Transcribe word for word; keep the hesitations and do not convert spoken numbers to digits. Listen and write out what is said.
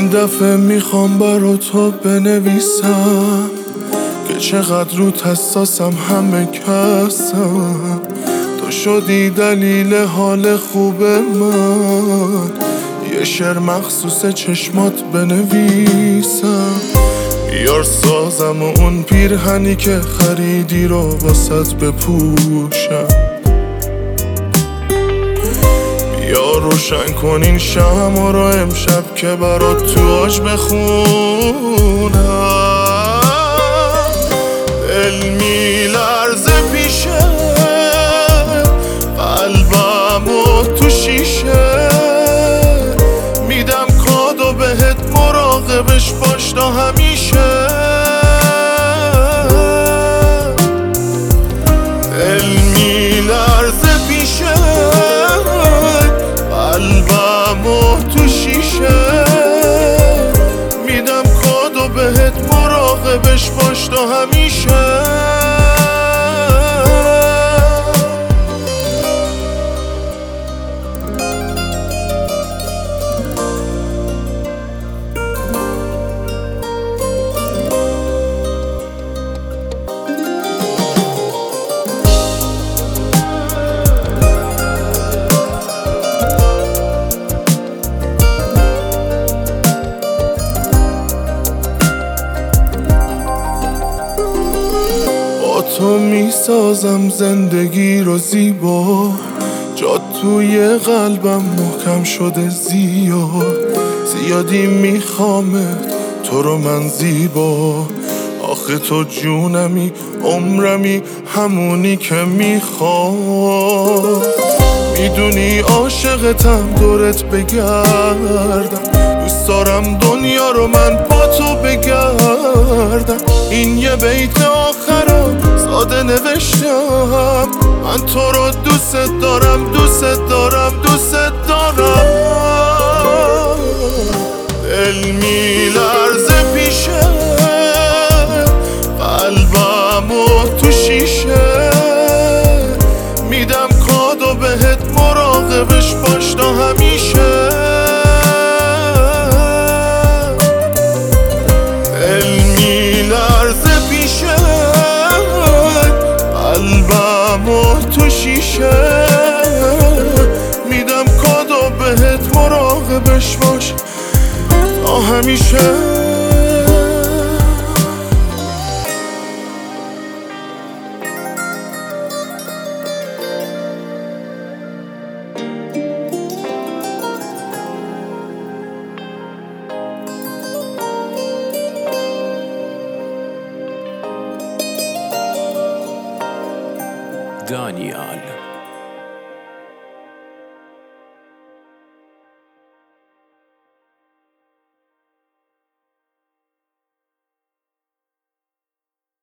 این دفعه میخوام برا تو بنویسم که چقدر رو حساسم، همه کسم. تو شدی دلیل حال خوب من، یه شعر مخصوص چشمات بنویسم. بیار سازم و اون پیرهنی که خریدی رو واسط بپوشم. بیا روشن کن این شمع رو امشب که برات تو آج بخونم. دل میلرزه پیشه، قلبم و تو شیشه. میدم کادو بهت، مراقبش باش تا همیشه. دل میلرزه پیشه، قلبم و تو شیشه. میدم کادو بهت، مراقبش باش تا همیشه. تو میسازم زندگی رو زیبا، جا توی قلبم محکم شده زیاد. زیادی میخوامت تو رو من زیبا، آخه تو جونمی عمرمی، همونی که میخوام. میدونی عاشقتم، دورت بگردم. دوست دارم دنیا رو من با تو بگردم. این یه بیت آخرم ساده نوشتم، من تو رو دوست دارم، دوست دارم، دوست دارم. دل میلرزه پیشه، قلبم و تو شیشه. میدم کادو بهت، مراقبش باش تا همیشه. دل میلرزه پیشه، قلبم و تو شیشه. میدم کادو بهت، مراقبش باش تا همیشه. دانیال